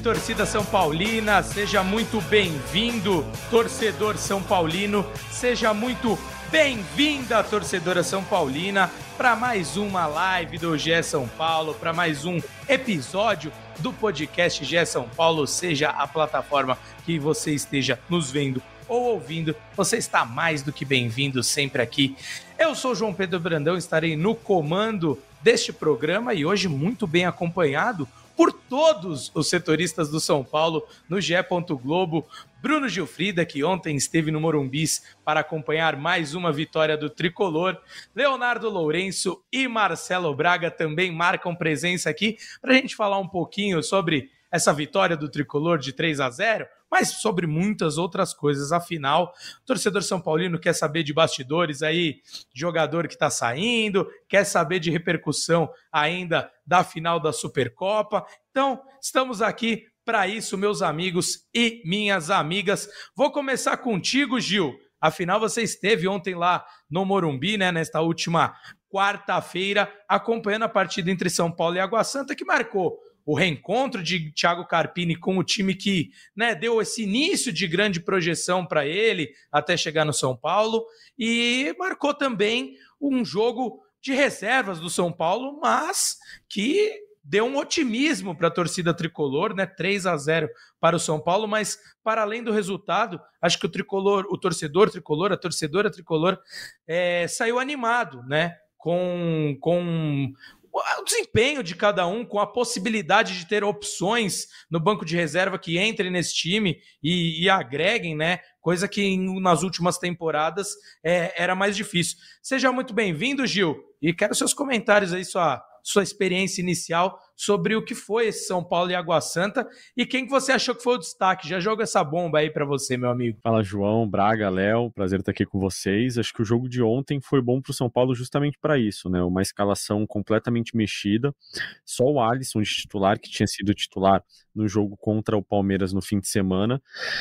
torcida São Paulina, seja muito bem-vindo, torcedor São Paulino, seja muito bem-vinda, torcedora São Paulina, para mais uma live do GE São Paulo, para mais um episódio do podcast GE São Paulo, seja a plataforma que você esteja nos vendo ou ouvindo, você está mais do que bem-vindo sempre aqui. Eu sou João Pedro Brandão, estarei no comando deste programa e hoje muito bem acompanhado por todos os setoristas do São Paulo no GE. Globo, Bruno Gilfrida, que ontem esteve no Morumbis para acompanhar mais uma vitória do Tricolor, Leonardo Lourenço e Marcelo Braga também marcam presença aqui para a gente falar um pouquinho sobre essa vitória do Tricolor de 3-0, mas sobre muitas outras coisas. Afinal, o torcedor São Paulino quer saber de bastidores aí, jogador que está saindo, quer saber de repercussão ainda da final da Supercopa. Então, estamos aqui para isso, meus amigos e minhas amigas. Vou começar contigo, Gil. Afinal, você esteve ontem lá no Morumbi, né, nesta última quarta-feira, acompanhando a partida entre São Paulo e Água Santa, que marcou o reencontro de Thiago Carpini com o time que, né, deu esse início de grande projeção para ele até chegar no São Paulo, e marcou também um jogo de reservas do São Paulo, mas que deu um otimismo para a torcida tricolor, né? 3-0 para o São Paulo, mas para além do resultado, acho que o tricolor, o torcedor tricolor, a torcedora tricolor saiu animado, né? Com o desempenho de cada um, com a possibilidade de ter opções no banco de reserva que entrem nesse time e agreguem, né? Coisa que nas últimas temporadas era mais difícil. Seja muito bem-vindo, Gil, e quero seus comentários aí, sua experiência inicial sobre o que foi esse São Paulo e Água Santa e quem que você achou que foi o destaque. Já joga essa bomba aí para você, meu amigo. Fala, João, Braga, Léo, prazer estar aqui com vocês. Acho que o jogo de ontem foi bom para o São Paulo justamente para isso, né? Uma escalação completamente mexida. Só o Alisson de titular, que tinha sido titular no jogo contra o Palmeiras no fim de semana,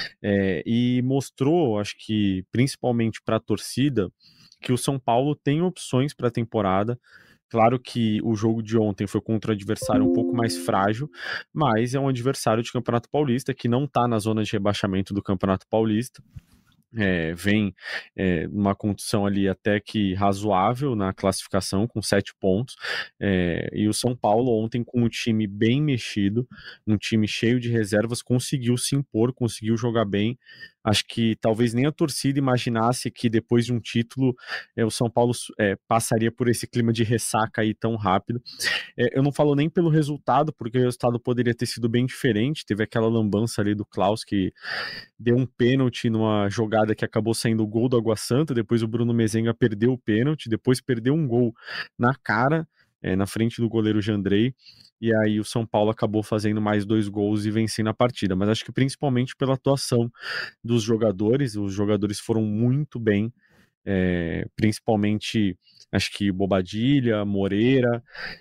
e mostrou, acho que principalmente para a torcida, que o São Paulo tem opções para a temporada. Claro que o jogo de ontem foi contra um adversário um pouco mais frágil, mas é um adversário de Campeonato Paulista que não está na zona de rebaixamento do Campeonato Paulista. Vem numa condição ali até que razoável na classificação, com 7 pontos, e o São Paulo ontem com um time bem mexido, um time cheio de reservas, conseguiu se impor, conseguiu jogar bem. Acho que talvez nem a torcida imaginasse que depois de um título o São Paulo passaria por esse clima de ressaca aí tão rápido. Eu não falo nem pelo resultado, porque o resultado poderia ter sido bem diferente. Teve aquela lambança ali do Klaus que deu um pênalti numa jogada que acabou saindo o gol do Água Santa, depois o Bruno Mezenga perdeu o pênalti, depois perdeu um gol na cara, na frente do goleiro Jandrei, e aí o São Paulo acabou fazendo mais 2 gols e vencendo a partida, mas acho que principalmente pela atuação dos jogadores, os jogadores foram muito bem, principalmente acho que Bobadilha, Moreira,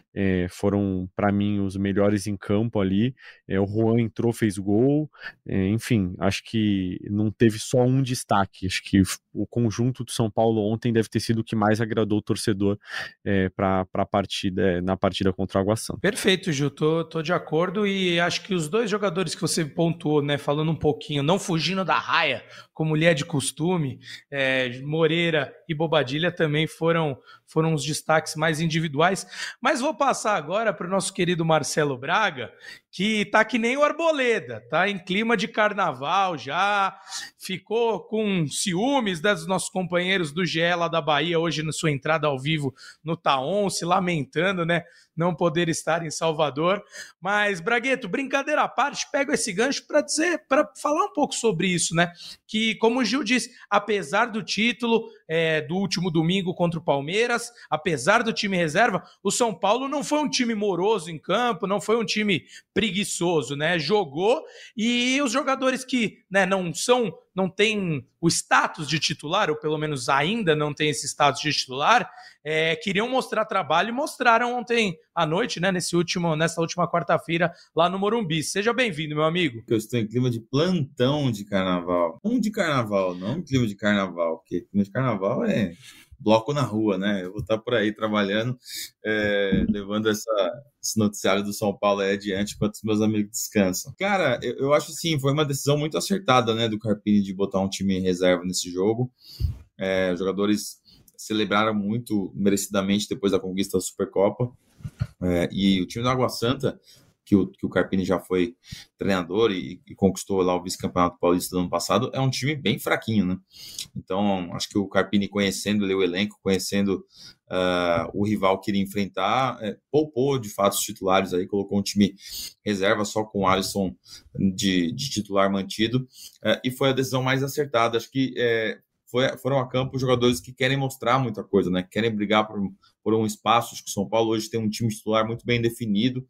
foram para mim os melhores em campo ali. O Juan entrou, fez gol, enfim, acho que não teve só um destaque. Acho que o conjunto do São Paulo ontem deve ter sido o que mais agradou o torcedor para a partida, na partida contra o Água Santa. Perfeito, Gil, tô de acordo, e acho que os dois jogadores que você pontuou, né, falando um pouquinho, não fugindo da raia, como lhe é de costume, Moreira e Bobadilha também foram os destaques mais individuais, mas vou passar agora para o nosso querido Marcelo Braga, que tá que nem o Arboleda, tá em clima de carnaval já, ficou com ciúmes dos nossos companheiros do GE lá da Bahia, hoje na sua entrada ao vivo no Taon, se lamentando, né, não poder estar em Salvador. Mas, Bragueto, brincadeira à parte, pego esse gancho para falar um pouco sobre isso, né? Que, como o Gil disse, apesar do título do último domingo contra o Palmeiras, apesar do time reserva, o São Paulo não foi um time moroso em campo, não foi um time preguiçoso, né? Jogou, e os jogadores que, né, não têm o status de titular, ou pelo menos ainda não tem esse status de titular, queriam mostrar trabalho e mostraram ontem à noite, né, nessa última quarta-feira lá no Morumbi. Seja bem-vindo, meu amigo. Eu estou em clima de plantão de carnaval. Não de carnaval, não clima de carnaval, porque clima de carnaval é bloco na rua, né? Eu vou estar por aí trabalhando, levando esse noticiário do São Paulo aí adiante enquanto os meus amigos descansam. Cara, eu acho assim, foi uma decisão muito acertada, né, do Carpini de botar um time em reserva nesse jogo. Os jogadores celebraram muito merecidamente depois da conquista da Supercopa. E o time do Água Santa, que o Carpini já foi treinador e conquistou lá o vice-campeonato paulista do ano passado, é um time bem fraquinho, né? Então, acho que o Carpini, conhecendo ali o elenco, conhecendo o rival que iria enfrentar, poupou de fato os titulares aí, colocou um time reserva só com o Alisson de titular mantido, e foi a decisão mais acertada. Acho que foram a campo jogadores que querem mostrar muita coisa, né? Querem brigar por um espaço. Acho que o São Paulo hoje tem um time titular muito bem definido,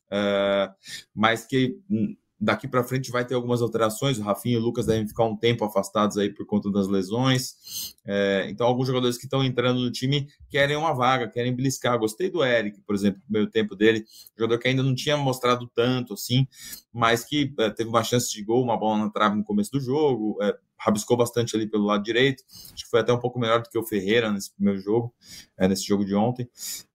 mas que daqui para frente vai ter algumas alterações. O Rafinha e o Lucas devem ficar um tempo afastados aí por conta das lesões. Então, alguns jogadores que estão entrando no time querem uma vaga, querem beliscar. Gostei do Eric, por exemplo, no meio tempo dele, jogador que ainda não tinha mostrado tanto assim, mas que teve uma chance de gol, uma bola na trave no começo do jogo, rabiscou bastante ali pelo lado direito. Acho que foi até um pouco melhor do que o Ferreira nesse primeiro jogo, nesse jogo de ontem.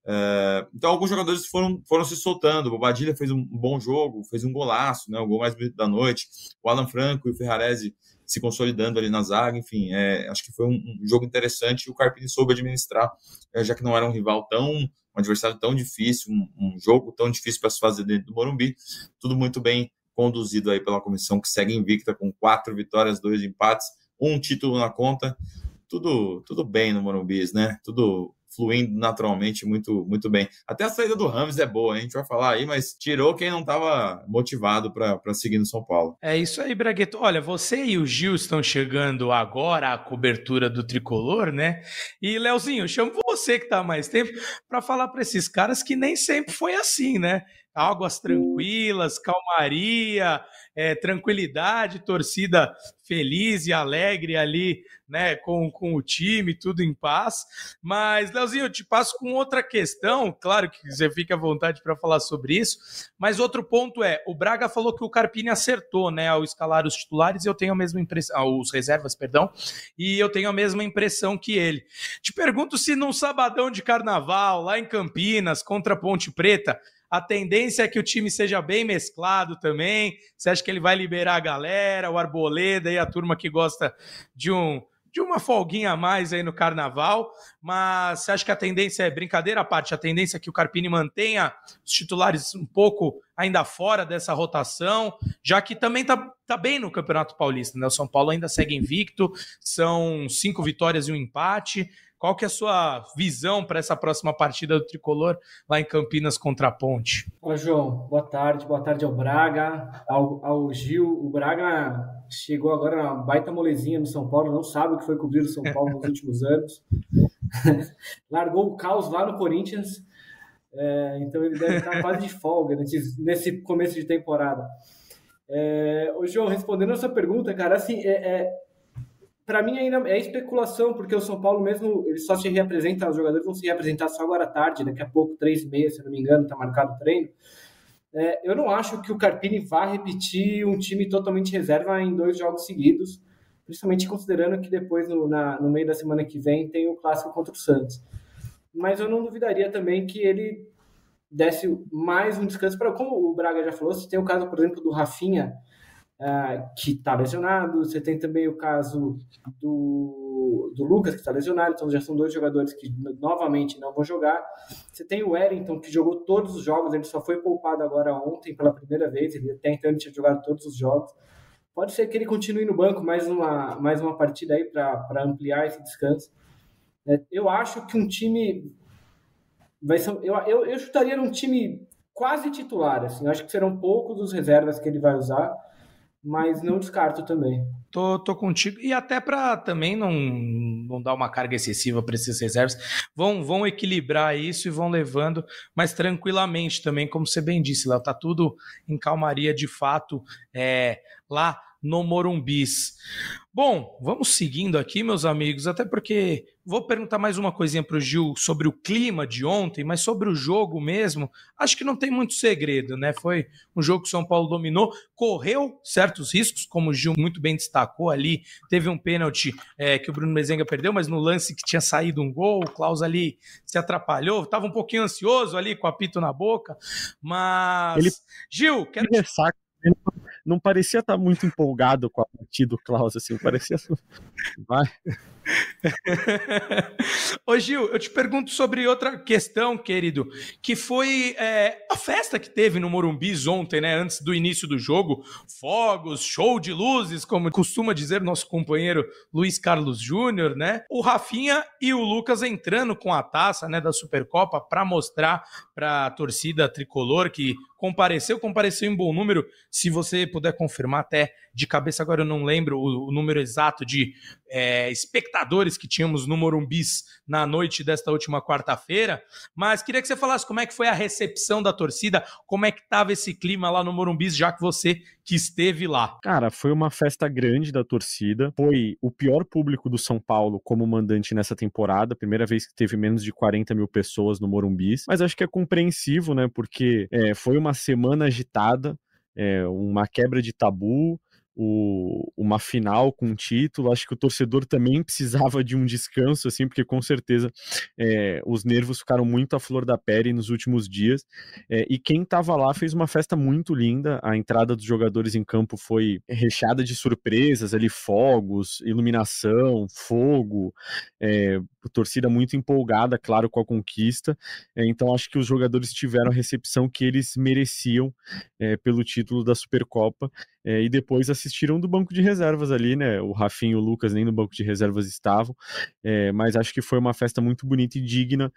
Então, alguns jogadores foram se soltando. O Bobadilla fez um bom jogo, fez um golaço, né, o gol mais bonito da noite. O Alan Franco e o Ferrarese se consolidando ali na zaga. Enfim, acho que foi um jogo interessante e o Carpini soube administrar, já que não era um adversário tão difícil, um jogo tão difícil para se fazer dentro do Morumbi. Tudo muito bem conduzido aí pela comissão, que segue invicta com 4 vitórias, 2 empates, um título na conta. Tudo bem no Morumbi, né? Tudo fluindo naturalmente, muito, muito bem. Até a saída do Rames é boa, hein? A gente vai falar aí, mas tirou quem não estava motivado para seguir no São Paulo. É isso aí, Bragueto. Olha, você e o Gil estão chegando agora à cobertura do Tricolor, né? E, Leozinho, eu chamo você que está há mais tempo para falar para esses caras que nem sempre foi assim, né? Águas tranquilas, calmaria, tranquilidade, torcida feliz e alegre ali, né, com o time, tudo em paz. Mas, Leozinho, eu te passo com outra questão, claro que você fica à vontade para falar sobre isso, mas outro ponto o Braga falou que o Carpini acertou, né, ao escalar os titulares, e eu tenho a mesma impressão, os reservas, perdão, e eu tenho a mesma impressão que ele. Te pergunto se num sabadão de carnaval, lá em Campinas, contra a Ponte Preta, a tendência é que o time seja bem mesclado também. Você acha que ele vai liberar a galera, o Arboleda e a turma que gosta de uma folguinha a mais aí no carnaval? Mas você acha que a tendência brincadeira à parte, a tendência é que o Carpini mantenha os titulares um pouco ainda fora dessa rotação, já que também tá bem no Campeonato Paulista, né? O São Paulo ainda segue invicto, são 5 vitórias e um empate. Qual que é a sua visão para essa próxima partida do Tricolor lá em Campinas contra a Ponte? Olá, João. Boa tarde ao Braga, ao Gil. O Braga chegou agora na baita molezinha no São Paulo, não sabe o que foi cobrir o São Paulo nos últimos anos. Largou o caos lá no Corinthians, então ele deve estar quase de folga nesse começo de temporada. Ô, João, respondendo a sua pergunta, cara, assim, para mim ainda é especulação, porque o São Paulo mesmo, ele só se reapresenta, os jogadores vão se reapresentar só agora à tarde, daqui a pouco, 3h30, se não me engano, está marcado o treino. Eu não acho que o Carpini vá repetir um time totalmente reserva em 2 jogos seguidos, principalmente considerando que depois, no meio da semana que vem, tem o clássico contra o Santos. Mas eu não duvidaria também que ele desse mais um descanso, como o Braga já falou, você tem o caso, por exemplo, do Rafinha, que está lesionado, você tem também o caso do Lucas, que está lesionado, então já são 2 jogadores que novamente não vão jogar. Você tem o Wellington, que jogou todos os jogos, ele só foi poupado agora ontem pela primeira vez, ele até então ele tinha jogado todos os jogos. Pode ser que ele continue no banco mais uma partida aí para ampliar esse descanso. Eu acho que um time vai ser, eu chutaria num time quase titular, assim. Eu acho que serão poucos os reservas que ele vai usar, mas não descarto também. Tô contigo. E até para também não dar uma carga excessiva para esses reservas, vão equilibrar isso e vão levando mais tranquilamente também, como você bem disse, Léo, tá tudo em calmaria de fato lá no Morumbi. Bom, vamos seguindo aqui, meus amigos, até porque vou perguntar mais uma coisinha para o Gil sobre o clima de ontem, mas sobre o jogo mesmo, acho que não tem muito segredo, né? Foi um jogo que o São Paulo dominou, correu certos riscos, como o Gil muito bem destacou ali, teve um pênalti que o Bruno Mezenga perdeu, mas no lance que tinha saído um gol, o Klaus ali se atrapalhou, estava um pouquinho ansioso ali com o apito na boca, mas... Gil, quero... Não parecia estar muito empolgado com a partida do Klaus, assim, parecia... Vai... Ô Gil, eu te pergunto sobre outra questão, querido, que foi a festa que teve no Morumbi ontem, né, antes do início do jogo, fogos, show de luzes, como costuma dizer nosso companheiro Luiz Carlos Júnior, né, o Rafinha e o Lucas entrando com a taça, né, da Supercopa para mostrar para a torcida tricolor que compareceu em bom número, se você puder confirmar, até de cabeça agora eu não lembro o número exato de espectadores que tínhamos no Morumbi na noite desta última quarta-feira, mas queria que você falasse como é que foi a recepção da torcida, como é que estava esse clima lá no Morumbi, já que você que esteve lá. Cara, foi uma festa grande da torcida, foi o pior público do São Paulo como mandante nessa temporada, primeira vez que teve menos de 40 mil pessoas no Morumbi, mas acho que é compreensível, né, porque foi uma semana agitada, uma quebra de tabu, uma final com título, acho que o torcedor também precisava de um descanso, assim, porque com certeza os nervos ficaram muito à flor da pele nos últimos dias, e quem estava lá fez uma festa muito linda, a entrada dos jogadores em campo foi recheada de surpresas, ali fogos, iluminação, fogo, torcida muito empolgada, claro, com a conquista, então acho que os jogadores tiveram a recepção que eles mereciam pelo título da Supercopa, e depois assistiram do banco de reservas ali, né, o Rafinha e o Lucas nem no banco de reservas estavam, mas acho que foi uma festa muito bonita e digna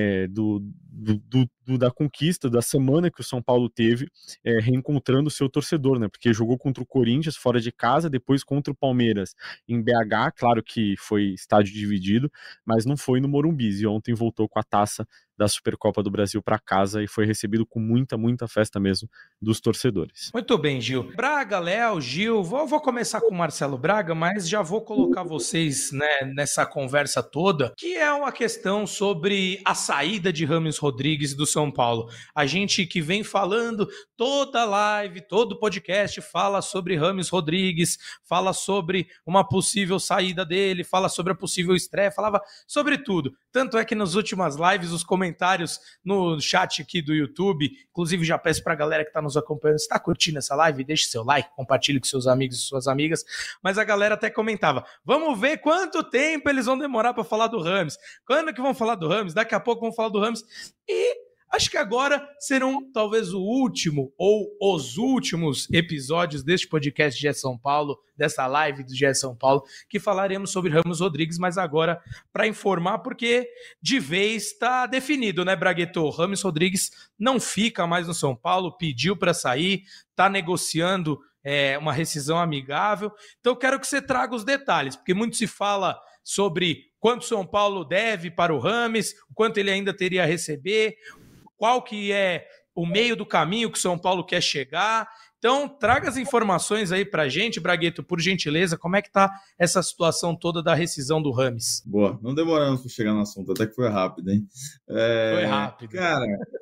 da conquista, da semana que o São Paulo teve, reencontrando o seu torcedor, né, porque jogou contra o Corinthians fora de casa, depois contra o Palmeiras em BH, claro que foi estádio dividido, mas não foi no Morumbi, e ontem voltou com a taça da Supercopa do Brasil para casa e foi recebido com muita, muita festa mesmo dos torcedores. Muito bem, Gil. Braga, Léo, Gil, vou começar com o Marcelo Braga, mas já vou colocar vocês, né, nessa conversa toda, que é uma questão sobre a saída de Rames Rodrigues do São Paulo. A gente que vem falando toda live, todo podcast fala sobre Rames Rodrigues, fala sobre uma possível saída dele, fala sobre a possível estreia, falava sobre tudo. Tanto é que nas últimas lives, os comentários no chat aqui do YouTube, inclusive já peço pra galera que tá nos acompanhando, se tá curtindo essa live, deixe seu like, compartilhe com seus amigos e suas amigas, mas a galera até comentava, vamos ver quanto tempo eles vão demorar pra falar do Rames, quando que vão falar do Rames, daqui a pouco vão falar do Rames, e acho que agora serão talvez o último ou os últimos episódios deste podcast GE São Paulo, dessa live do GE São Paulo, que falaremos sobre Rames Rodrigues, mas agora para informar, porque de vez está definido, né, Bragueto? Rames Rodrigues não fica mais no São Paulo, pediu para sair, está negociando uma rescisão amigável. Então quero que você traga os detalhes, porque muito se fala sobre quanto São Paulo deve para o Rames, o quanto ele ainda teria a receber, qual que é o meio do caminho que o São Paulo quer chegar. Então, traga as informações aí pra gente, Bragueto, por gentileza, como é que tá essa situação toda da rescisão do Rames? Boa, não demoramos para chegar no assunto, até que foi rápido, hein? Foi rápido. Cara,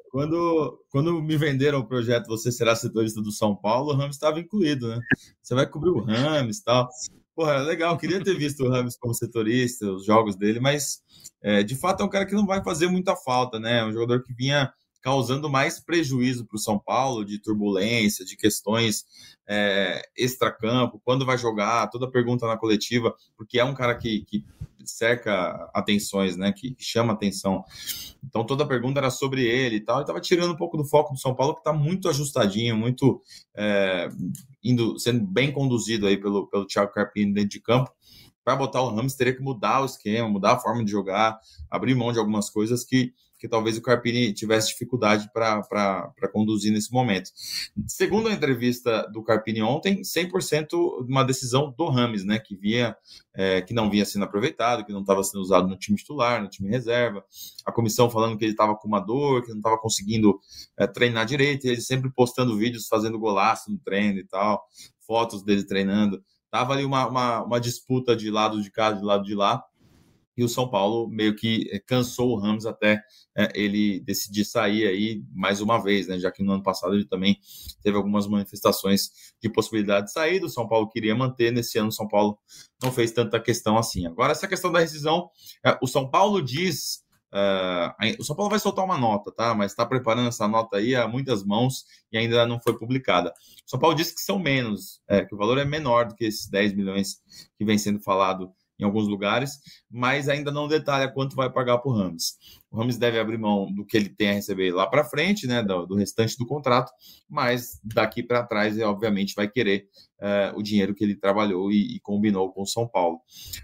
quando me venderam o projeto Você Será Setorista do São Paulo, o Rames estava incluído, né? Você vai cobrir o Rames e tal. Porra, legal, queria ter visto o Rames como setorista, os jogos dele, mas de fato é um cara que não vai fazer muita falta, né? É um jogador que vinha causando mais prejuízo para o São Paulo, de turbulência, de questões extracampo, quando vai jogar, toda pergunta na coletiva, porque é um cara que cerca atenções, né, que chama atenção. Então toda pergunta era sobre ele e tal, e estava tirando um pouco do foco do São Paulo, que está muito ajustadinho, muito sendo bem conduzido aí pelo Thiago Carpini dentro de campo. Para botar o Rames, teria que mudar o esquema, mudar a forma de jogar, abrir mão de algumas coisas que talvez o Carpini tivesse dificuldade para conduzir nesse momento. Segundo a entrevista do Carpini ontem, 100% uma decisão do Rames, né, que não vinha sendo aproveitado, que não estava sendo usado no time titular, no time reserva. A comissão falando que ele estava com uma dor, que não estava conseguindo treinar direito, e ele sempre postando vídeos fazendo golaço no treino e tal. fotos dele treinando. Tava ali uma disputa de lado de cá, de lado de lá. E o São Paulo meio que cansou o Rames até ele decidir sair aí mais uma vez, né? Já que no ano passado ele também teve algumas manifestações de possibilidade de sair, o São Paulo queria manter, nesse ano o São Paulo não fez tanta questão assim. Agora, essa questão da rescisão, o São Paulo diz... o São Paulo vai soltar uma nota, tá? Mas está preparando essa nota aí há muitas mãos e ainda não foi publicada. O São Paulo diz que são menos, que o valor é menor do que esses 10 milhões que vem sendo falado em alguns lugares, mas ainda não detalha quanto vai pagar para o Rames. O Rames deve abrir mão do que ele tem a receber lá para frente, né, do restante do contrato, mas daqui para trás, ele obviamente vai querer o dinheiro que ele trabalhou e combinou com o São Paulo.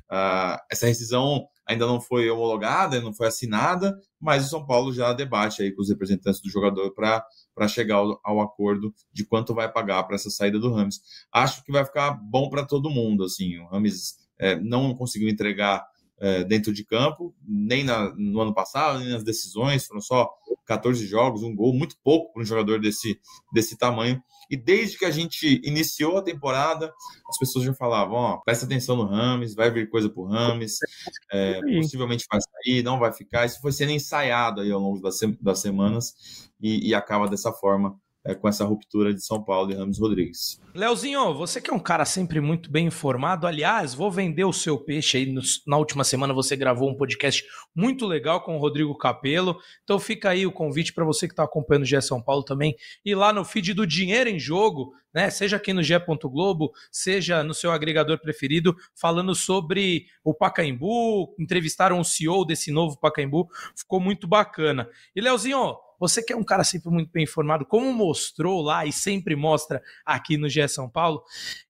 Essa rescisão ainda não foi homologada, não foi assinada, mas o São Paulo já debate aí com os representantes do jogador para chegar ao acordo de quanto vai pagar para essa saída do Rames. Acho que vai ficar bom para todo mundo, assim. O Rames não conseguiu entregar dentro de campo, nem no ano passado, nem nas decisões, foram só 14 jogos, um gol, muito pouco para um jogador desse tamanho. E desde que a gente iniciou a temporada, as pessoas já falavam, presta atenção no Rames, vai vir coisa pro Rames, possivelmente vai sair, não vai ficar. Isso foi sendo ensaiado aí ao longo das semanas e acaba dessa forma, com essa ruptura de São Paulo e Rames Rodrigues. Leozinho, você que é um cara sempre muito bem informado, aliás, vou vender o seu peixe aí, na última semana você gravou um podcast muito legal com o Rodrigo Capello, então fica aí o convite para você que está acompanhando o GE São Paulo também, ir lá no feed do Dinheiro em Jogo, né, seja aqui no GE. Globo, seja no seu agregador preferido, falando sobre o Pacaembu, entrevistaram o CEO desse novo Pacaembu, ficou muito bacana. E Leozinho, você que é um cara sempre muito bem informado, como mostrou lá e sempre mostra aqui no GE São Paulo,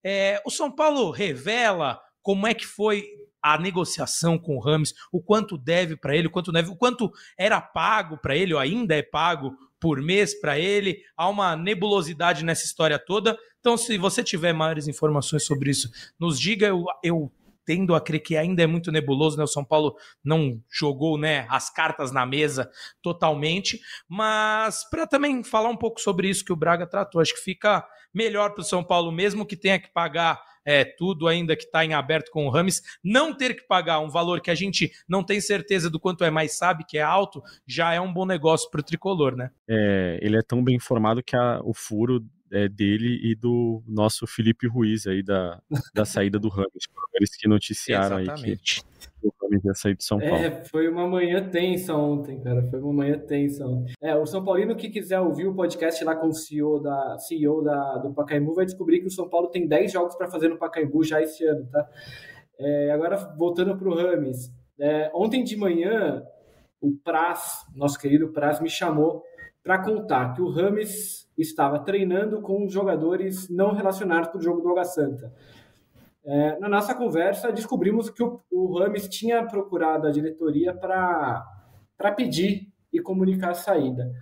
o São Paulo revela como é que foi a negociação com o Rames, o quanto deve para ele, o quanto era pago para ele, ou ainda é pago por mês para ele. Há uma nebulosidade nessa história toda. Então, se você tiver maiores informações sobre isso, nos diga. Eu tendo a crer que ainda é muito nebuloso, né? O São Paulo não jogou, né, as cartas na mesa totalmente, mas para também falar um pouco sobre isso que o Braga tratou, acho que fica melhor para o São Paulo, mesmo que tenha que pagar tudo ainda que está em aberto com o Rames, não ter que pagar um valor que a gente não tem certeza do quanto é, mas sabe que é alto, já é um bom negócio para o tricolor, né? Ele é tão bem informado que o furo dele e do nosso Felipe Ruiz aí da saída do Rames, eles que noticiaram aí que o Rames ia sair de São Paulo. Foi uma manhã tensa ontem, cara, o São Paulino que quiser ouvir o podcast lá com o CEO do Pacaembu vai descobrir que o São Paulo tem 10 jogos para fazer no Pacaembu já esse ano, tá? Agora, voltando pro Rames, ontem de manhã o Praz, nosso querido Praz, me chamou para contar que o Rames estava treinando com jogadores não relacionados para o jogo do Água Santa. Na nossa conversa, descobrimos que o Rames tinha procurado a diretoria para pedir e comunicar a saída.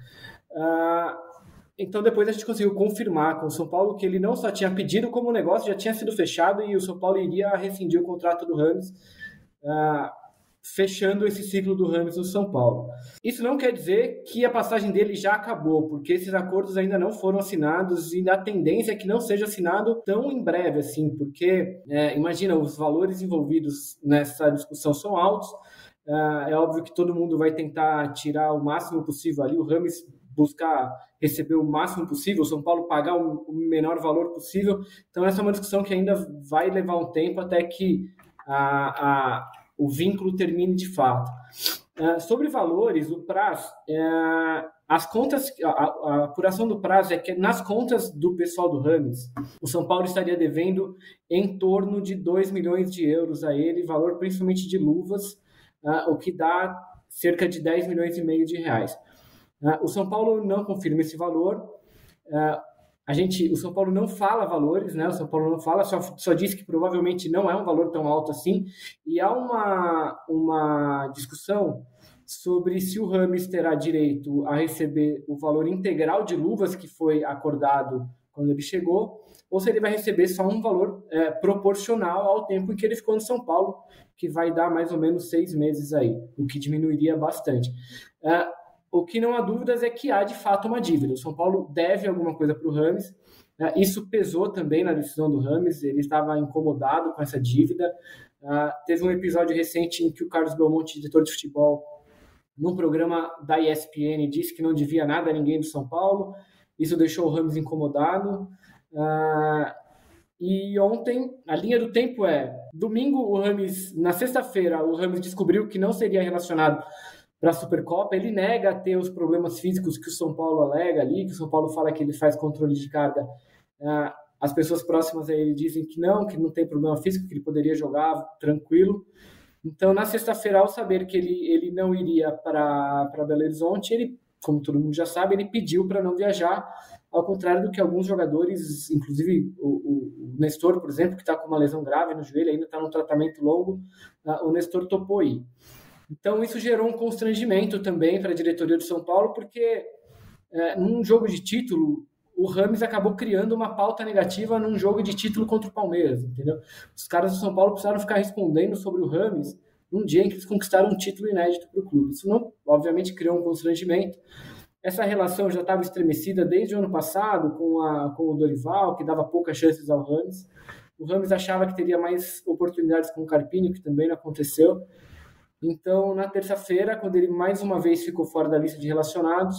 Então, depois a gente conseguiu confirmar com o São Paulo que ele não só tinha pedido, como o negócio já tinha sido fechado e o São Paulo iria rescindir o contrato do Rames, fechando esse ciclo do Rames no São Paulo. Isso não quer dizer que a passagem dele já acabou, porque esses acordos ainda não foram assinados e a tendência é que não seja assinado tão em breve assim, porque, imagina, os valores envolvidos nessa discussão são altos, é óbvio que todo mundo vai tentar tirar o máximo possível ali, o Rames buscar receber o máximo possível, o São Paulo pagar o menor valor possível, então essa é uma discussão que ainda vai levar um tempo até que o vínculo termine de fato. Sobre valores, o Praz, as contas, a apuração do Praz é que nas contas do pessoal do Rames, o São Paulo estaria devendo em torno de 2 milhões de euros a ele, valor principalmente de luvas, o que dá cerca de 10 milhões e meio de reais. O São Paulo não confirma esse valor, o São Paulo não fala valores, né? O São Paulo não fala, só diz que provavelmente não é um valor tão alto assim. E há uma discussão sobre se o Rames terá direito a receber o valor integral de luvas que foi acordado quando ele chegou, ou se ele vai receber só um valor proporcional ao tempo em que ele ficou no São Paulo, que vai dar mais ou menos 6 meses aí, o que diminuiria bastante. O que não há dúvidas é que há, de fato, uma dívida. O São Paulo deve alguma coisa para o Rames. Isso pesou também na decisão do Rames, ele estava incomodado com essa dívida. Teve um episódio recente em que o Carlos Belmonte, diretor de futebol, num programa da ESPN, disse que não devia nada a ninguém do São Paulo. Isso deixou o Rames incomodado. E ontem, a linha do tempo domingo, na sexta-feira, o Rames descobriu que não seria relacionado para a Supercopa. Ele nega ter os problemas físicos que o São Paulo alega ali, que o São Paulo fala que ele faz controle de carga. As pessoas próximas a ele dizem que não tem problema físico, que ele poderia jogar tranquilo. Então, na sexta-feira, ao saber que ele não iria para Belo Horizonte, ele, como todo mundo já sabe, ele pediu para não viajar, ao contrário do que alguns jogadores, inclusive o Nestor, por exemplo, que está com uma lesão grave no joelho, ainda está num tratamento longo, o Nestor topou ir. Então, isso gerou um constrangimento também para a diretoria do São Paulo, porque num jogo de título, o Rames acabou criando uma pauta negativa num jogo de título contra o Palmeiras, entendeu? Os caras do São Paulo precisaram ficar respondendo sobre o Rames num dia em que eles conquistaram um título inédito para o clube. Isso, não, obviamente, criou um constrangimento. Essa relação já estava estremecida desde o ano passado com o Dorival, que dava poucas chances ao Rames. O Rames achava que teria mais oportunidades com o Carpini, que também não aconteceu. Então, na terça-feira, quando ele mais uma vez ficou fora da lista de relacionados,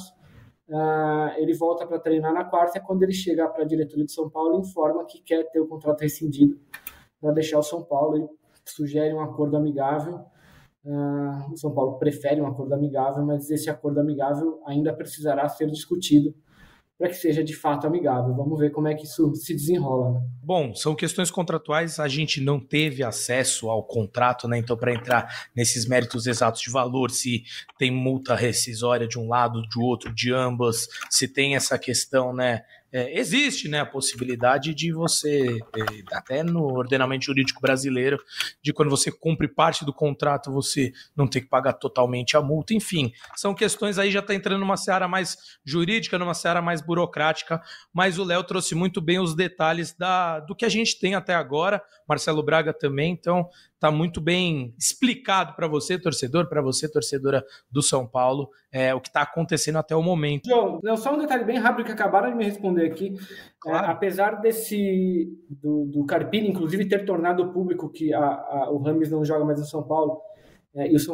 ele volta para treinar na quarta. É quando ele chega para a diretoria de São Paulo e informa que quer ter o contrato rescindido para deixar o São Paulo. Ele sugere um acordo amigável. O São Paulo prefere um acordo amigável, mas esse acordo amigável ainda precisará ser discutido para que seja de fato amigável. Vamos ver como é que isso se desenrola, né? Bom, são questões contratuais, a gente não teve acesso ao contrato, né? Então, para entrar nesses méritos exatos de valor, se tem multa rescisória de um lado, de outro, de ambas, se tem essa questão, né? Existe, né, a possibilidade de você, até no ordenamento jurídico brasileiro, de quando você cumpre parte do contrato, você não ter que pagar totalmente a multa. Enfim, são questões aí, já está entrando numa seara mais jurídica, numa seara mais burocrática, mas o Léo trouxe muito bem os detalhes do que a gente tem até agora, Marcelo Braga também, então está muito bem explicado para você, torcedor, para você, torcedora do São Paulo, o que está acontecendo até o momento. João, só um detalhe bem rápido que acabaram de me responder aqui. Claro. Apesar do Carpini, inclusive, ter tornado público que o Rames não joga mais no São Paulo, e o São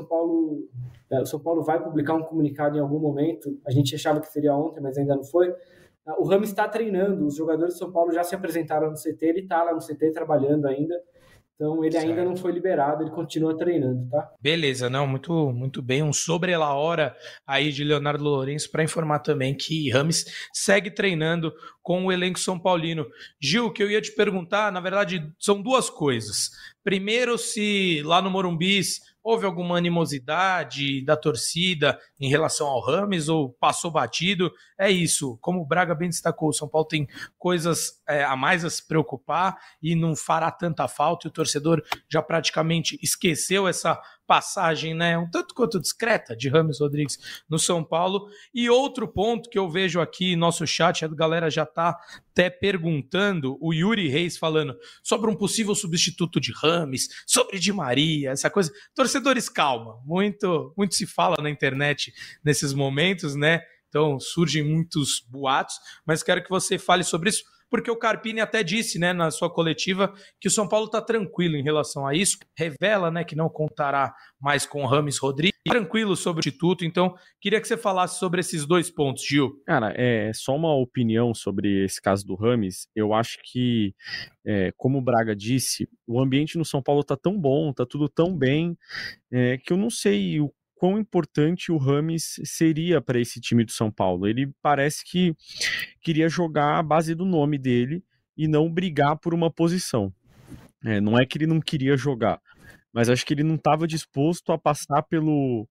Paulo vai publicar um comunicado em algum momento, a gente achava que seria ontem, mas ainda não foi. O Rames está treinando, os jogadores do São Paulo já se apresentaram no CT, ele está lá no CT trabalhando ainda. Então, ele ainda não foi liberado, ele continua treinando, tá? Beleza, não, muito, muito bem. Um sobre la hora aí de Leonardo Lourenço para informar também que Rames segue treinando com o elenco São Paulino. Gil, que eu ia te perguntar, na verdade, são duas coisas. Primeiro, se lá no Morumbi houve alguma animosidade da torcida em relação ao Rames ou passou batido? É isso, como o Braga bem destacou, o São Paulo tem coisas a mais a se preocupar e não fará tanta falta, e o torcedor já praticamente esqueceu essa passagem, né, um tanto quanto discreta de Rames Rodrigues no São Paulo. E outro ponto que eu vejo aqui no nosso chat, a galera já está até perguntando, o Yuri Reis falando sobre um possível substituto de Rames, sobre Di Maria, essa coisa. Torcedores, calma, muito se fala na internet nesses momentos, né? Então surgem muitos boatos, mas quero que você fale sobre isso, porque o Carpini até disse, né, na sua coletiva, que o São Paulo está tranquilo em relação a isso, revela, né, que não contará mais com o Rames Rodrigues, tranquilo sobre o instituto. Então queria que você falasse sobre esses dois pontos, Gil. Cara, só uma opinião sobre esse caso do Rames. Eu acho que, como o Braga disse, o ambiente no São Paulo tá tão bom, tá tudo tão bem, que eu não sei o quão importante o Rames seria para esse time do São Paulo. Ele parece que queria jogar a base do nome dele e não brigar por uma posição. Não é que ele não queria jogar, mas acho que ele não estava disposto a passar pelo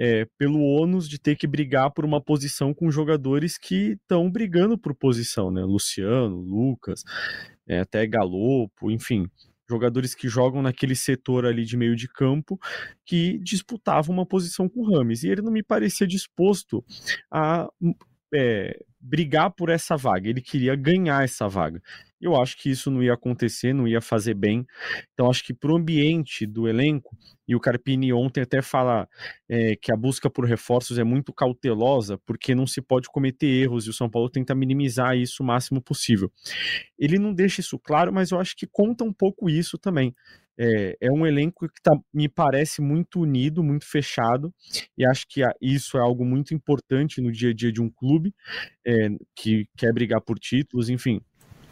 ônus de ter que brigar por uma posição com jogadores que estão brigando por posição, né? Luciano, Lucas, até Galopo, enfim, jogadores que jogam naquele setor ali de meio de campo que disputavam uma posição com o Rames, e ele não me parecia disposto a brigar por essa vaga, ele queria ganhar essa vaga. Eu acho que isso não ia acontecer, não ia fazer bem. Então, acho que para o ambiente do elenco, e o Carpini ontem até fala que a busca por reforços é muito cautelosa, porque não se pode cometer erros, e o São Paulo tenta minimizar isso o máximo possível. Ele não deixa isso claro, mas eu acho que conta um pouco isso também. É um elenco que me parece muito unido, muito fechado, e acho que isso é algo muito importante no dia a dia de um clube que quer brigar por títulos, enfim.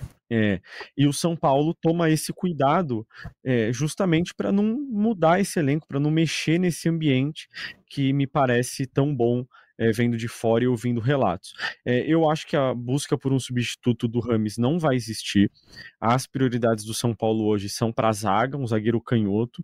E o São Paulo toma esse cuidado justamente para não mudar esse elenco, para não mexer nesse ambiente que me parece tão bom vendo de fora e ouvindo relatos. Eu acho que a busca por um substituto do Rames não vai existir. As prioridades do São Paulo hoje são para a zaga, um zagueiro canhoto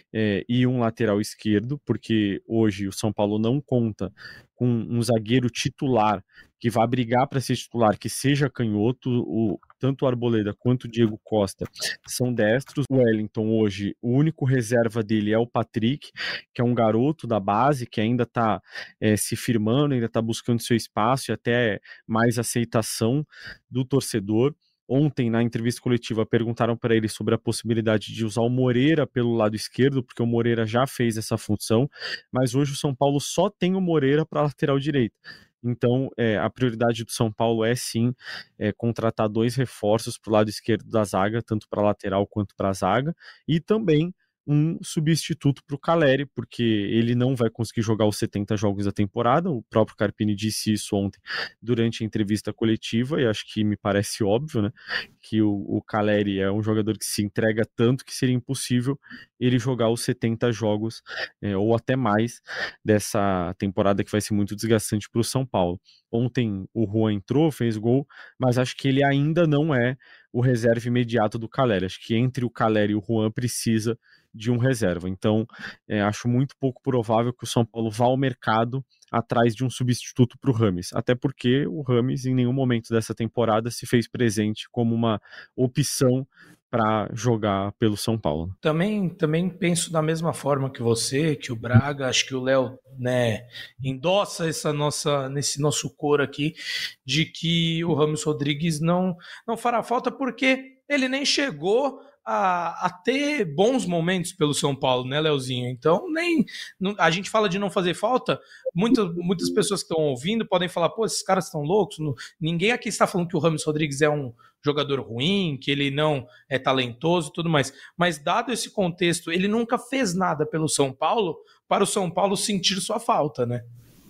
e um lateral esquerdo, porque hoje o São Paulo não conta com um zagueiro titular que vai brigar para ser titular, que seja canhoto. Tanto o Arboleda quanto o Diego Costa são destros. O Wellington hoje, o único reserva dele é o Patrick, que é um garoto da base, que ainda está se firmando, ainda está buscando seu espaço e até mais aceitação do torcedor. Ontem, na entrevista coletiva, perguntaram para ele sobre a possibilidade de usar o Moreira pelo lado esquerdo, porque o Moreira já fez essa função, mas hoje o São Paulo só tem o Moreira para a lateral direita. Então, a prioridade do São Paulo é sim contratar 2 reforços para o lado esquerdo da zaga, tanto para a lateral quanto para a zaga, e também um substituto para o Calleri, porque ele não vai conseguir jogar os 70 jogos da temporada. O próprio Carpini disse isso ontem durante a entrevista coletiva, e acho que me parece óbvio, né, que o Calleri é um jogador que se entrega tanto que seria impossível ele jogar os 70 jogos ou até mais dessa temporada, que vai ser muito desgastante para o São Paulo. Ontem o Juan entrou, fez gol, mas acho que ele ainda não é o reserva imediato do Calleri. Acho que entre o Calleri e o Juan precisa de um reserva. Então, acho muito pouco provável que o São Paulo vá ao mercado atrás de um substituto para o Rames, até porque o Rames em nenhum momento dessa temporada se fez presente como uma opção para jogar pelo São Paulo. Também penso da mesma forma que você, que o Braga, acho que o Léo, né, endossa nesse nosso coro aqui, de que o Rames Rodrigues não fará falta, porque ele nem chegou a ter bons momentos pelo São Paulo, né, Leozinho? Então, a gente fala de não fazer falta, muitas pessoas que estão ouvindo podem falar, pô, esses caras estão loucos, ninguém aqui está falando que o Rames Rodrigues é um jogador ruim, que ele não é talentoso e tudo mais, mas dado esse contexto, ele nunca fez nada pelo São Paulo para o São Paulo sentir sua falta, né?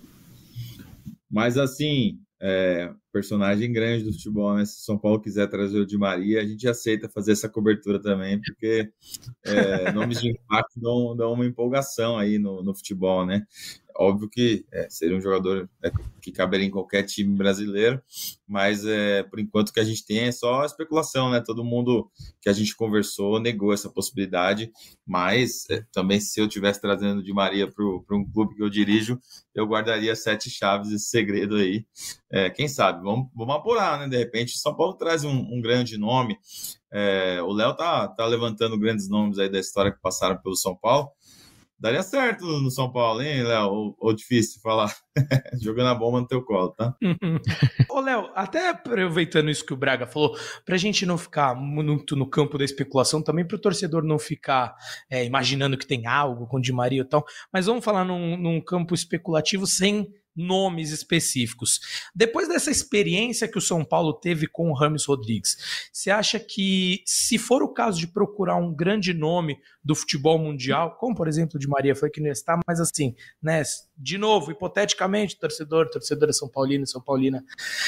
Mas assim, personagem grande do futebol, né? Se o São Paulo quiser trazer o Di Maria, a gente aceita fazer essa cobertura também, porque nomes de impacto dão uma empolgação aí no futebol, né? Óbvio que seria um jogador que caberia em qualquer time brasileiro, mas por enquanto o que a gente tem é só especulação, né? Todo mundo que a gente conversou negou essa possibilidade, mas também se eu estivesse trazendo o Di Maria para um clube que eu dirijo, eu guardaria 7 chaves desse segredo aí. Quem sabe? Vamos apurar, né? De repente, São Paulo traz um grande nome. O Léo tá levantando grandes nomes aí da história que passaram pelo São Paulo. Daria certo no São Paulo, hein, Léo? Ou difícil de falar? Jogando a bomba no teu colo, tá? Ô, Léo, até aproveitando isso que o Braga falou, pra gente não ficar muito no campo da especulação, também pro torcedor não ficar imaginando que tem algo com o Di Maria e tal, mas vamos falar num campo especulativo sem nomes específicos. Depois dessa experiência que o São Paulo teve com o Rames Rodrigues, você acha que, se for o caso de procurar um grande nome do futebol mundial, como por exemplo o Di Maria foi que não está, mas assim, né, de novo, hipoteticamente, torcedora São Paulino, São Paulina,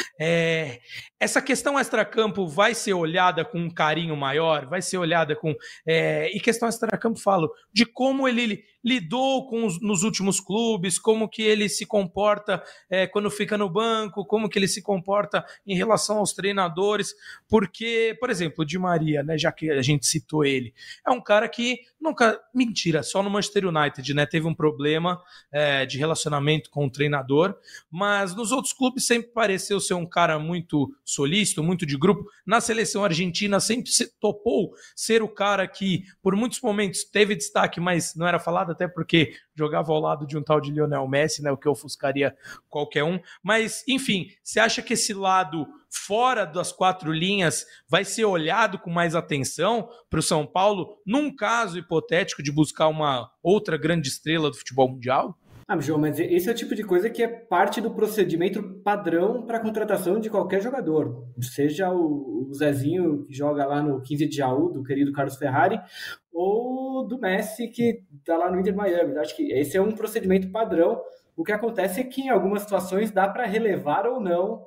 essa questão extracampo vai ser olhada com um carinho maior, vai ser olhada com... e questão extracampo, falo, de como ele lidou nos últimos clubes, como que ele se comporta quando fica no banco, como que ele se comporta em relação aos treinadores, porque, por exemplo, o Di Maria, né, já que a gente citou ele, é um cara que nunca... Mentira, só no Manchester United, né, teve um problema de relacionamento com o treinador, mas nos outros clubes sempre pareceu ser um cara muito solícito, muito de grupo. Na seleção argentina sempre topou ser o cara que, por muitos momentos, teve destaque, mas não era falado até porque jogava ao lado de um tal de Lionel Messi, né, o que ofuscaria qualquer um. Mas, enfim, você acha que esse lado fora das 4 linhas vai ser olhado com mais atenção para o São Paulo, num caso hipotético de buscar uma outra grande estrela do futebol mundial? João, mas esse é o tipo de coisa que é parte do procedimento padrão para a contratação de qualquer jogador. Seja o Zezinho, que joga lá no 15 de Jaú, do querido Carlos Ferrari, ou do Messi, que está lá no Inter Miami. Acho que esse é um procedimento padrão. O que acontece é que em algumas situações dá para relevar ou não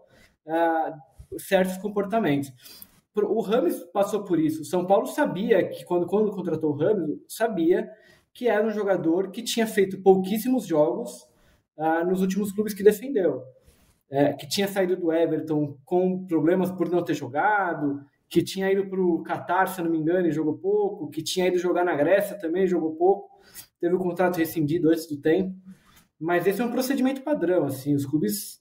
certos comportamentos. O Rames passou por isso. O São Paulo sabia que, quando contratou o Rames, sabia que era um jogador que tinha feito pouquíssimos jogos nos últimos clubes que defendeu. Que tinha saído do Everton com problemas por não ter jogado, que tinha ido para o Qatar, se não me engano, e jogou pouco, que tinha ido jogar na Grécia também, jogou pouco, teve o contrato rescindido antes do tempo. Mas esse é um procedimento padrão. Assim, os clubes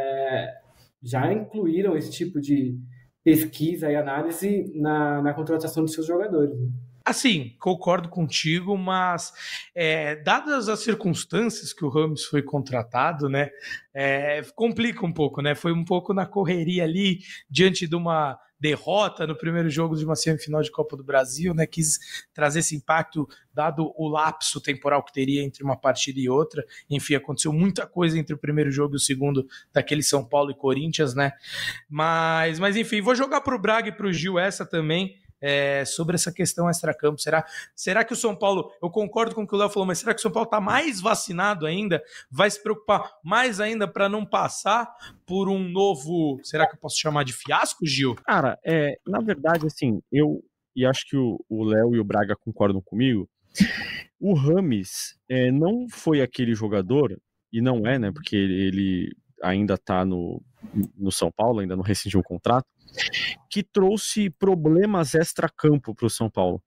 já incluíram esse tipo de pesquisa e análise na contratação de seus jogadores, né? Assim, concordo contigo, mas dadas as circunstâncias que o Rames foi contratado, né, complica um pouco, né? Foi um pouco na correria ali, diante de uma derrota no primeiro jogo de uma semifinal de Copa do Brasil, né? Quis trazer esse impacto, dado o lapso temporal que teria entre uma partida e outra. Enfim, aconteceu muita coisa entre o primeiro jogo e o segundo, daquele São Paulo e Corinthians, né? Mas enfim, vou jogar para o Braga e para o Gil essa também. Sobre essa questão extracampo. Será que o São Paulo, eu concordo com o que o Léo falou, mas será que o São Paulo está mais vacinado ainda? Vai se preocupar mais ainda para não passar por um novo, será que eu posso chamar de fiasco, Gil? Cara, na verdade, assim, e acho que o Léo e o Braga concordam comigo, o Rames não foi aquele jogador, e não é, né, porque ele ainda está no São Paulo, ainda não rescindiu o contrato, que trouxe problemas extra-campo para o São Paulo.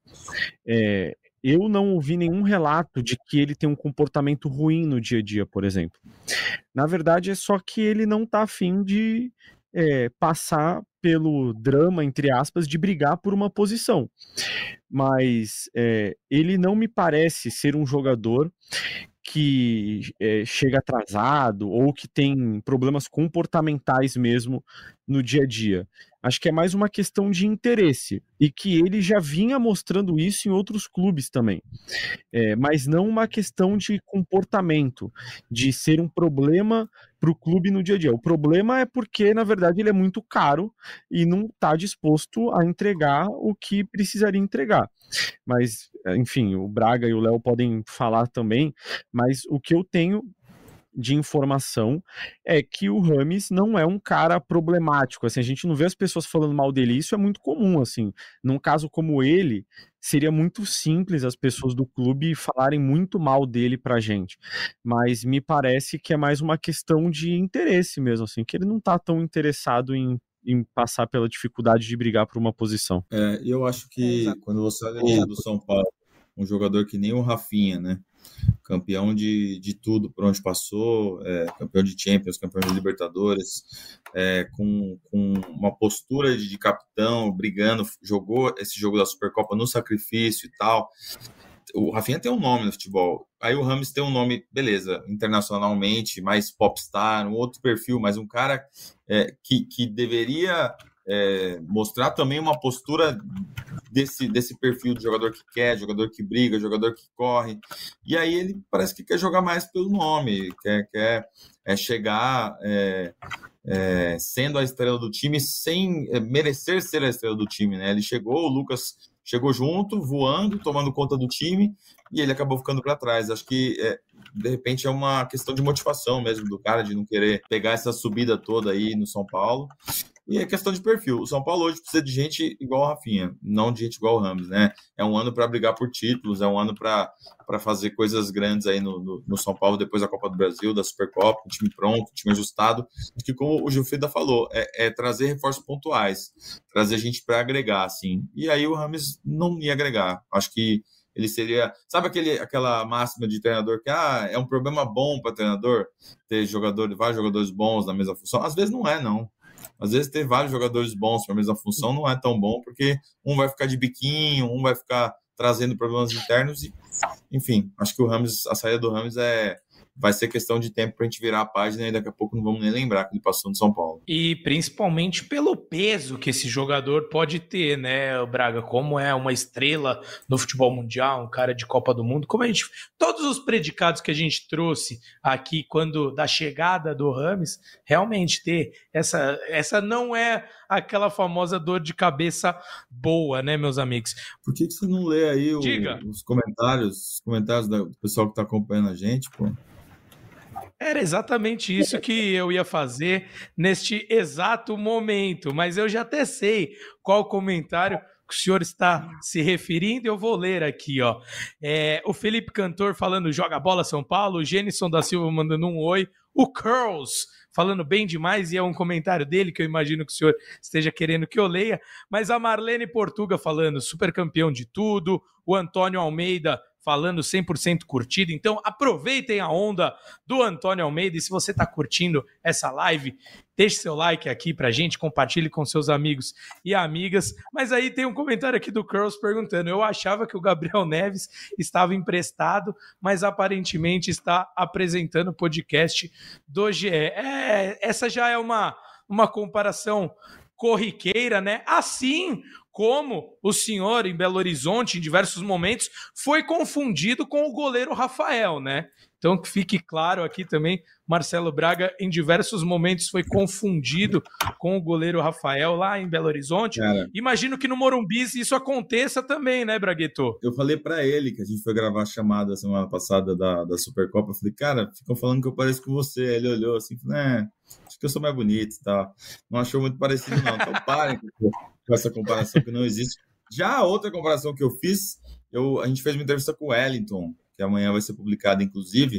Eu não ouvi nenhum relato de que ele tem um comportamento ruim no dia a dia, por exemplo. Na verdade, é só que ele não está afim de passar pelo drama, entre aspas, de brigar por uma posição. Mas ele não me parece ser um jogador que chega atrasado ou que tem problemas comportamentais mesmo no dia a dia. Acho que é mais uma questão de interesse e que ele já vinha mostrando isso em outros clubes também. Mas não uma questão de comportamento, de ser um problema para o clube no dia a dia. O problema é porque, na verdade, ele é muito caro e não está disposto a entregar o que precisaria entregar. Mas, enfim, o Braga e o Léo podem falar também, mas o que eu tenho de informação é que o Rames não é um cara problemático, assim, a gente não vê as pessoas falando mal dele, isso é muito comum, assim, num caso como ele, seria muito simples as pessoas do clube falarem muito mal dele pra gente, mas me parece que é mais uma questão de interesse mesmo, assim, que ele não tá tão interessado em passar pela dificuldade de brigar por uma posição. Eu acho que quando você olha a linha do São Paulo, um jogador que nem o Rafinha, né? Campeão de tudo por onde passou, campeão de Champions, campeão de Libertadores, com uma postura de capitão, brigando, jogou esse jogo da Supercopa no sacrifício e tal. O Rafinha tem um nome no futebol, aí o Rames tem um nome, beleza, internacionalmente, mais popstar, um outro perfil, mas um cara que deveria mostrar também uma postura desse perfil de jogador que quer, jogador que briga, jogador que corre, e aí ele parece que quer jogar mais pelo nome, quer chegar sendo a estrela do time sem merecer ser a estrela do time, né? Ele chegou, o Lucas chegou junto, voando, tomando conta do time, e ele acabou ficando para trás. Acho que, de repente, é uma questão de motivação mesmo do cara, de não querer pegar essa subida toda aí no São Paulo. E é questão de perfil. O São Paulo hoje precisa de gente igual o Rafinha, não de gente igual o Rames, né? É um ano para brigar por títulos, é um ano para fazer coisas grandes aí no São Paulo, depois da Copa do Brasil, da Supercopa, um time pronto, um time ajustado. Acho que, como o Gilfrida falou, trazer reforços pontuais, trazer gente para agregar, assim. E aí o Rames não ia agregar. Acho que ele seria... Sabe aquela máxima de treinador que é um problema bom para treinador ter vários jogadores bons na mesma função? Às vezes não é, não. Às vezes ter vários jogadores bons para a mesma função não é tão bom, porque um vai ficar de biquinho, um vai ficar trazendo problemas internos e, enfim, acho que a saída do Rames vai ser questão de tempo para a gente virar a página e daqui a pouco não vamos nem lembrar que ele passou no São Paulo. E principalmente pelo peso que esse jogador pode ter, né, o Braga, como é uma estrela no futebol mundial, um cara de Copa do Mundo, como todos os predicados que a gente trouxe aqui quando da chegada do Rames, realmente ter essa não é aquela famosa dor de cabeça boa, né, meus amigos? Por que você não lê aí os comentários do pessoal que está acompanhando a gente, pô? Era exatamente isso que eu ia fazer neste exato momento, mas eu já até sei qual comentário que o senhor está se referindo, eu vou ler aqui, ó. O Felipe Cantor falando joga bola São Paulo, o Genison da Silva mandando um oi, o Curls falando bem demais, e é um comentário dele que eu imagino que o senhor esteja querendo que eu leia, mas a Marlene Portuga falando super campeão de tudo, o Antônio Almeida falando 100% curtido, então aproveitem a onda do Antônio Almeida, e se você está curtindo essa live, deixe seu like aqui pra gente, compartilhe com seus amigos e amigas, mas aí tem um comentário aqui do Curls perguntando, eu achava que o Gabriel Neves estava emprestado, mas aparentemente está apresentando o podcast do GE. Essa já é uma comparação corriqueira, né? Assim como o senhor em Belo Horizonte, em diversos momentos, foi confundido com o goleiro Rafael, né? Então, que fique claro aqui também, Marcelo Braga, em diversos momentos, foi confundido com o goleiro Rafael lá em Belo Horizonte. Cara, imagino que no Morumbi isso aconteça também, né, Bragueto? Eu falei pra ele, que a gente foi gravar a chamada semana passada da Supercopa, eu falei, cara, ficam falando que eu pareço com você. Aí ele olhou assim, acho que eu sou mais bonito e tal. Não achou muito parecido, não. Então parem com essa comparação que não existe. Já a outra comparação que eu fiz, a gente fez uma entrevista com o Wellington, que amanhã vai ser publicada, inclusive,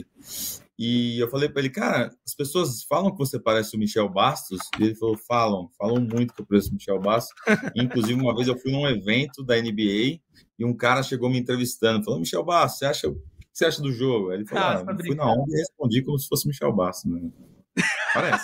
e eu falei para ele, cara, as pessoas falam que você parece o Michel Bastos, e ele falou, falam muito que eu pareço o Michel Bastos, e, inclusive uma vez eu fui num evento da NBA, e um cara chegou me entrevistando, falou, Michel Bastos, o que você acha do jogo? Aí ele falou, eu fui na onda e respondi como se fosse Michel Bastos, né? Parece.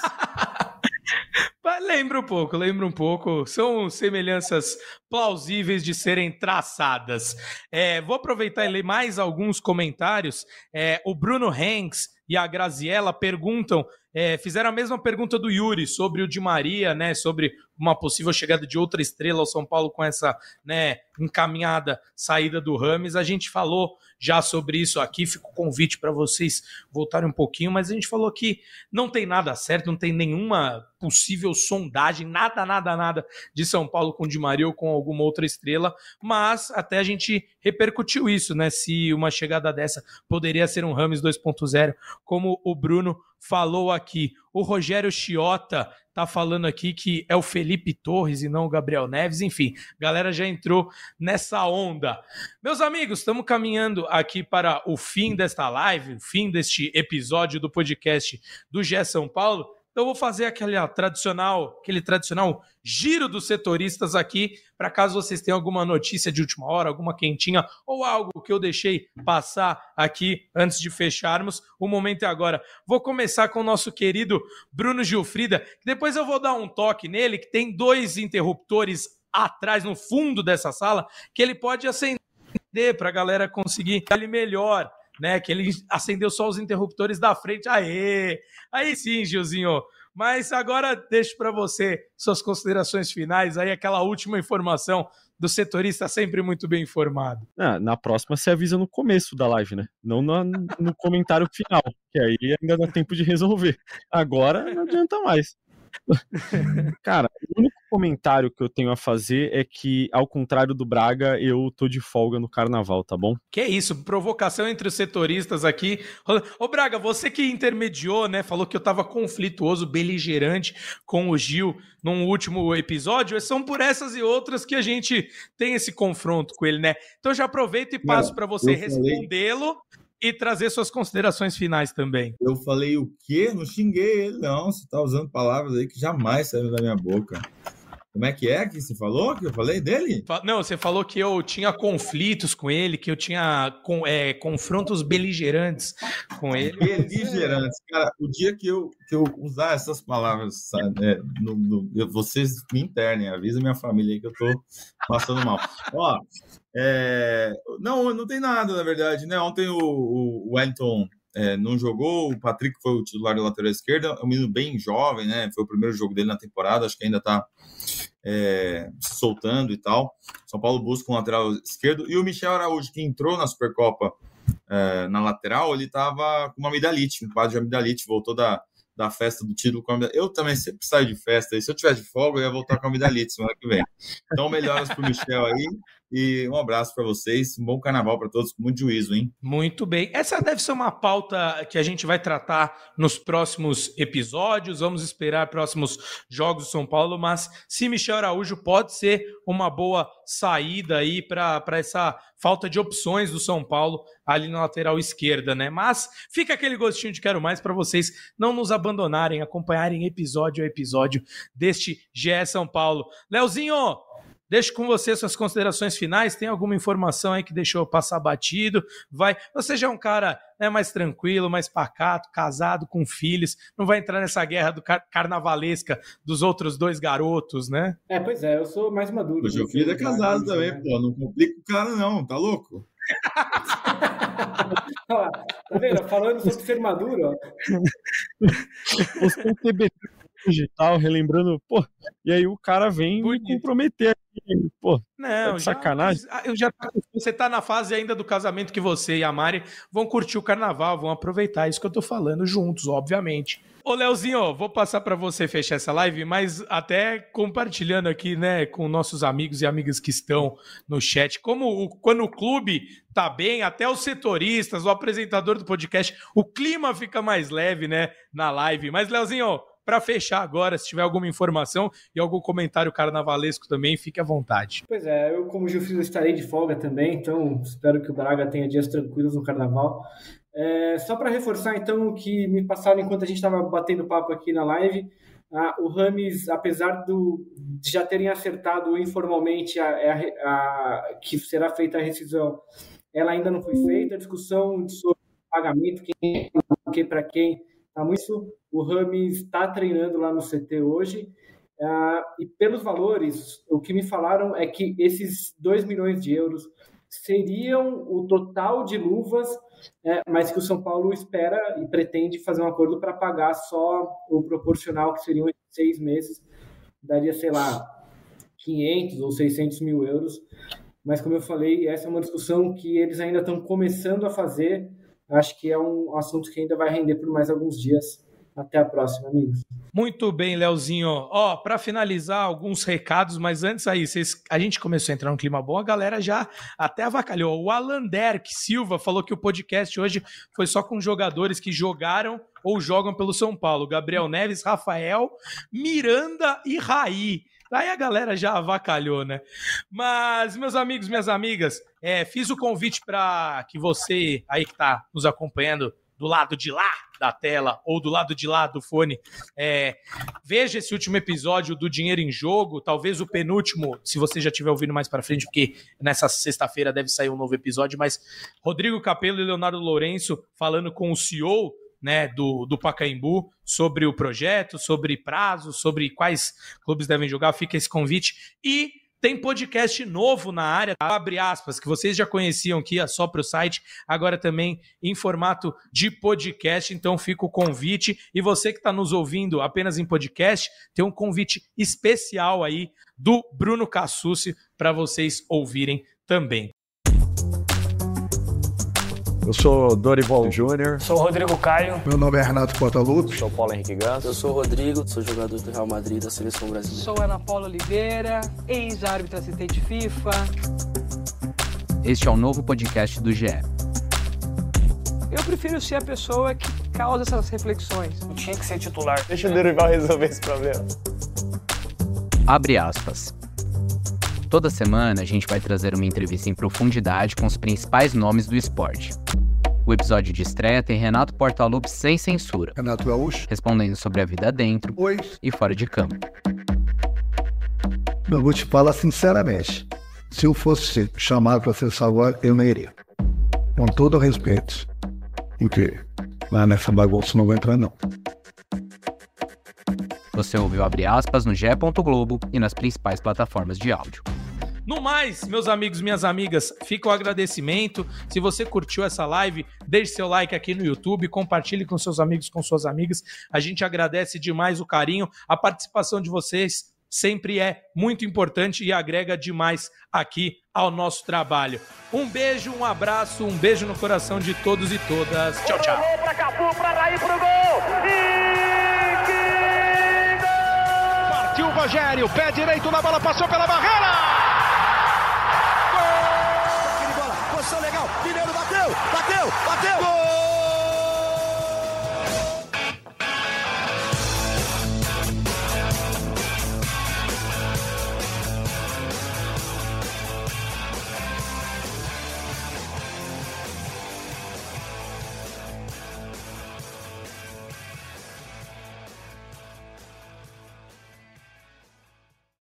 Lembra um pouco, são semelhanças plausíveis de serem traçadas. Vou aproveitar e ler mais alguns comentários. O Bruno Hanks e a Graziella perguntam, fizeram a mesma pergunta do Yuri sobre o Di Maria, né, sobre uma possível chegada de outra estrela ao São Paulo com essa, né, encaminhada saída do Rames. A gente falou já sobre isso aqui, fica o convite para vocês voltarem um pouquinho, mas a gente falou que não tem nada certo, não tem nenhuma possível sondagem, nada de São Paulo com o Di Maria ou com alguma outra estrela, mas até a gente repercutiu isso, né, se uma chegada dessa poderia ser um Rames 2.0, como o Bruno falou aqui. O Rogério Chiota tá falando aqui que é o Felipe Torres e não o Gabriel Neves. Enfim, a galera já entrou nessa onda. Meus amigos, estamos caminhando aqui para o fim desta live, o fim deste episódio do podcast do GE São Paulo. Então eu vou fazer aquele tradicional giro dos setoristas aqui, para caso vocês tenham alguma notícia de última hora, alguma quentinha, ou algo que eu deixei passar aqui antes de fecharmos. O momento é agora. Vou começar com o nosso querido Bruno Gilfrida, que depois eu vou dar um toque nele, que tem 2 interruptores atrás, no fundo dessa sala, que ele pode acender para a galera conseguir ele melhor, né, que ele acendeu só os interruptores da frente. Aí sim, Gilzinho. Mas agora deixo para você suas considerações finais, aí aquela última informação do setorista sempre muito bem informado. Na próxima você avisa no começo da live, né? Não no comentário final, que aí ainda dá tempo de resolver. Agora não adianta mais. Cara, o único comentário que eu tenho a fazer é que, ao contrário do Braga, eu tô de folga no carnaval, tá bom? Que isso, provocação entre os setoristas aqui. Ô Braga, você que intermediou, né, falou que eu tava conflituoso, beligerante com o Gil num último episódio, são por essas e outras que a gente tem esse confronto com ele, né? Então já aproveito e passo para você respondê-lo e trazer suas considerações finais também. Eu falei o quê? Não xinguei ele, não. Você tá usando palavras aí que jamais saíram da minha boca. Como é que você falou? Que eu falei dele? Não, você falou que eu tinha conflitos com ele, que eu tinha confrontos beligerantes com ele. Beligerantes. Cara, o dia que eu usar essas palavras, vocês me internem, avisa minha família aí que eu tô passando mal. Ó, Não tem nada, na verdade, né? Ontem o Wellington não jogou, o Patrick foi o titular da lateral esquerda, é um menino bem jovem, né? Foi o primeiro jogo dele na temporada, acho que ainda está se soltando e tal. São Paulo busca um lateral esquerdo, e o Michel Araújo, que entrou na Supercopa na lateral, ele estava com uma amidalite, um quadro de amidalite, voltou da festa do título com a amidalite. Eu também sempre saio de festa, e se eu tivesse de folga, eu ia voltar com a amidalite semana que vem. Então, melhoras para o Michel aí, e um abraço para vocês, um bom carnaval para todos, com muito juízo, hein? Muito bem. Essa deve ser uma pauta que a gente vai tratar nos próximos episódios, vamos esperar próximos jogos do São Paulo, mas se Michel Araújo pode ser uma boa saída aí para essa falta de opções do São Paulo ali na lateral esquerda, né? Mas fica aquele gostinho de quero mais para vocês não nos abandonarem, acompanharem episódio a episódio deste GE São Paulo. Leozinho, deixo com você suas considerações finais. Tem alguma informação aí que deixou passar batido? Você já é um cara, né, mais tranquilo, mais pacato, casado, com filhos, não vai entrar nessa guerra do carnavalesca dos outros dois garotos, né? Pois é, eu sou mais maduro. O meu filho é casado também, né? Pô, não complica o cara não, tá louco? Tá vendo? Falando sobre ser maduro, ó. Você tem TBT digital, relembrando, pô, e aí o cara vem me comprometer aqui, pô, não, sacanagem. Você tá na fase ainda do casamento que você e a Mari vão curtir o carnaval, vão aproveitar isso que eu tô falando juntos, obviamente. Ô, Leozinho, vou passar para você fechar essa live, mas até compartilhando aqui, né, com nossos amigos e amigas que estão no chat, quando o clube tá bem, até os setoristas, o apresentador do podcast, o clima fica mais leve, né, na live. Mas, Leozinho, para fechar agora, se tiver alguma informação e algum comentário carnavalesco também, fique à vontade. Pois é, eu como Gilfrido estarei de folga também, então espero que o Braga tenha dias tranquilos no carnaval. Só para reforçar então o que me passaram enquanto a gente estava batendo papo aqui na live, o Rames, apesar de já terem acertado informalmente que será feita a rescisão, ela ainda não foi feita, a discussão sobre pagamento, quem para quem, tá muito. O Rames está treinando lá no CT hoje, e pelos valores, o que me falaram é que esses 2 milhões de euros seriam o total de luvas, mas que o São Paulo espera e pretende fazer um acordo para pagar só o proporcional, que seriam 6 meses, daria, sei lá, 500 ou 600 mil euros. Mas, como eu falei, essa é uma discussão que eles ainda estão começando a fazer. Acho que é um assunto que ainda vai render por mais alguns dias. Até a próxima, amigos. Muito bem, Leozinho. Para finalizar, alguns recados, mas antes aí, a gente começou a entrar num clima bom, a galera já até avacalhou. O Alan Derk Silva falou que o podcast hoje foi só com jogadores que jogaram ou jogam pelo São Paulo. Gabriel Neves, Rafael, Miranda e Raí. Aí a galera já avacalhou, né? Mas, meus amigos, minhas amigas, fiz o convite para que você aí que está nos acompanhando do lado de lá da tela ou do lado de lá do fone, veja esse último episódio do Dinheiro em Jogo, talvez o penúltimo, se você já estiver ouvindo mais para frente, porque nessa sexta-feira deve sair um novo episódio, mas Rodrigo Capello e Leonardo Lourenço falando com o CEO, né, do Pacaembu, sobre o projeto, sobre prazos, sobre quais clubes devem jogar, fica esse convite. E tem podcast novo na área, abre aspas, que vocês já conheciam aqui, só para o site, agora também em formato de podcast, então fica o convite. E você que está nos ouvindo apenas em podcast, tem um convite especial aí do Bruno Cassucci para vocês ouvirem também. Eu sou Dorival Júnior. Sou Rodrigo Caio. Meu nome é Renato Portaluppi. Sou Paulo Henrique Ganso. Eu sou Rodrigo, sou jogador do Real Madrid da Seleção Brasileira. Sou Ana Paula Oliveira, ex-árbitra assistente FIFA. Este é o novo podcast do GE. Eu prefiro ser a pessoa que causa essas reflexões. Não tinha que ser titular. Deixa o Dorival resolver esse problema. Abre aspas. Toda semana a gente vai trazer uma entrevista em profundidade com os principais nomes do esporte. O episódio de estreia tem Renato Portaluppi sem censura. Renato Gaúcho. Respondendo sobre a vida dentro e fora de campo. Eu vou te falar sinceramente. Se eu fosse chamado para ser salvador, eu não iria. Com todo respeito. Porque lá nessa bagunça não vou entrar, não. Você ouviu Abre aspas no ge.globo e nas principais plataformas de áudio. No mais, meus amigos, minhas amigas, fica o agradecimento. Se você curtiu essa live, deixe seu like aqui no YouTube, compartilhe com seus amigos, com suas amigas. A gente agradece demais o carinho, a participação de vocês sempre é muito importante e agrega demais aqui ao nosso trabalho. Um beijo, um abraço, um beijo no coração de todos e todas. Tchau, tchau. Rolou pra Cafu, pra Raí, pro gol. E que gol! Partiu o Rogério, pé direito na bola, passou pela barreira. Gol! Bola, posição legal, Mineiro bateu. Gol!